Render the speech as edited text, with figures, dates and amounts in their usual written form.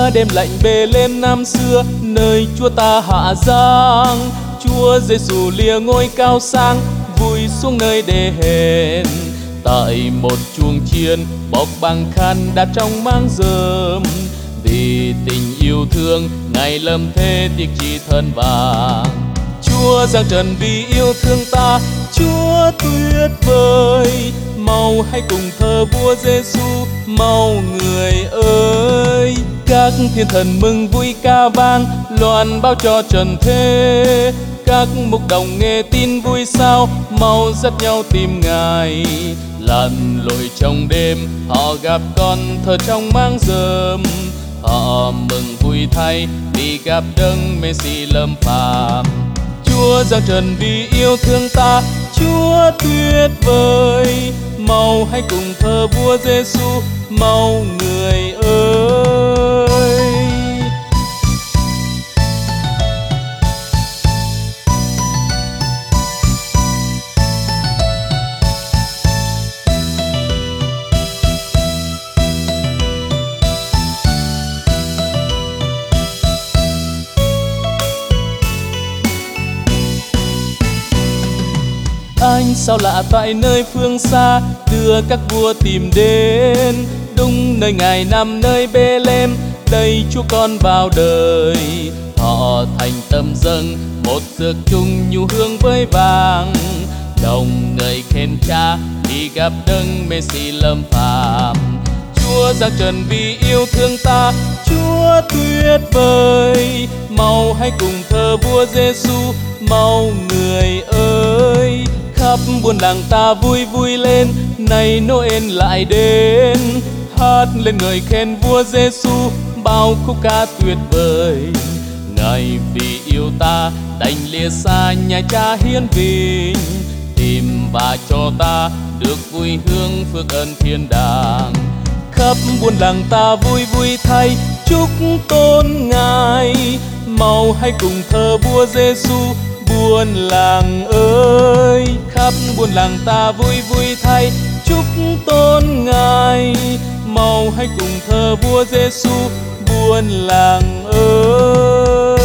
nhớ đêm lạnh bề lên năm xưa, nơi Chúa ta hạ giáng. Chúa Giêsu lìa ngôi cao sang, vui xuống nơi đê hèn. Tại một chuồng chiên bọc bằng khăn đặt trong máng rơm, vì tình yêu thương Ngài lâm thế tiếc chi thân vàng. Chúa giáng trần vì yêu thương ta, Chúa tuyệt vời. Mau hãy cùng thờ vua Giêsu, mau người ơi. Các thiên thần mừng vui ca vang, loan báo cho trần thế. Các mục đồng nghe tin vui sao, mau dắt nhau tìm Ngài. Lặn lội trong đêm, họ gặp con thờ trong máng rơm. Họ mừng vui thay vì gặp đấng Messi lâm phàm. Chúa giáng trần vì yêu thương ta, Chúa tuyệt vời. Mau hãy cùng thờ vua Giêsu, mau người ơi. Anh sao lạ tại nơi phương xa, đưa các vua tìm đến. Đúng nơi Ngài nằm nơi Bê-lêm, đây Chúa con vào đời. Họ thành tâm dâng một dược chung nhu hương với vàng, đồng người khen Cha vì gặp đấng Messi lâm phàm. Chúa giáng trần vì yêu thương ta, Chúa tuyệt vời. Mau hãy cùng thờ vua Giêsu, mau người ơi. Khắp buôn làng ta vui vui lên, này Noel lại đến. Hát lên ngợi khen vua Giêsu, bao khúc ca tuyệt vời. Ngài vì yêu ta đành lìa xa nhà Cha hiến vinh, tìm và cho ta được vui hương phước ơn thiên đàng. Khắp buôn làng ta vui vui thay, chúc tôn Ngài. Mau hãy cùng thờ vua Giêsu, buôn làng ơi. Khắp buôn làng ta vui vui thay, chúc tôn Ngài. Mau hãy cùng thờ vua Giêsu, buôn làng ơi.